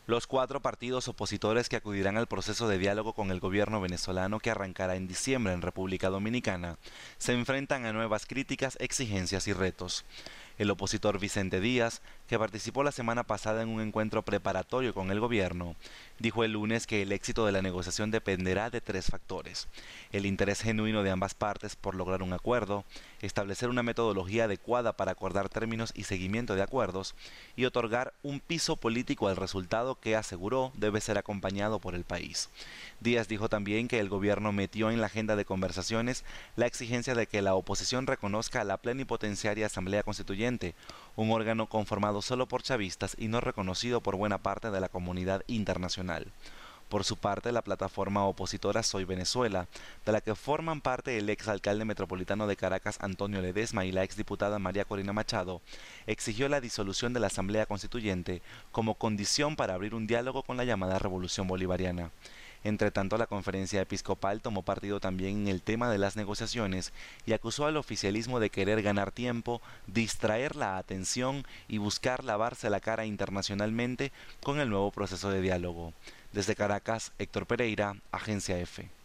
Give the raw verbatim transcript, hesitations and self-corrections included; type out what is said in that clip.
Los cuatro partidos opositores que acudirán al proceso de diálogo con el gobierno venezolano que arrancará en diciembre en República Dominicana se enfrentan a nuevas críticas, exigencias y retos. El opositor Vicente Díaz, que participó la semana pasada en un encuentro preparatorio con el gobierno, dijo el lunes que el éxito de la negociación dependerá de tres factores: el interés genuino de ambas partes por lograr un acuerdo, establecer una metodología adecuada para acordar términos y seguimiento de acuerdos, y otorgar un piso político al resultado que, aseguró, debe ser acompañado por el país. Díaz dijo también que el gobierno metió en la agenda de conversaciones la exigencia de que la oposición reconozca a la plenipotenciaria Asamblea Constituyente, un órgano conformado solo por chavistas y no reconocido por buena parte de la comunidad internacional. Por su parte, la plataforma opositora Soy Venezuela, de la que forman parte el exalcalde metropolitano de Caracas Antonio Ledesma y la exdiputada María Corina Machado, exigió la disolución de la Asamblea Constituyente como condición para abrir un diálogo con la llamada Revolución Bolivariana. Entre tanto, la conferencia episcopal tomó partido también en el tema de las negociaciones y acusó al oficialismo de querer ganar tiempo, distraer la atención y buscar lavarse la cara internacionalmente con el nuevo proceso de diálogo. Desde Caracas, Héctor Pereira, Agencia F.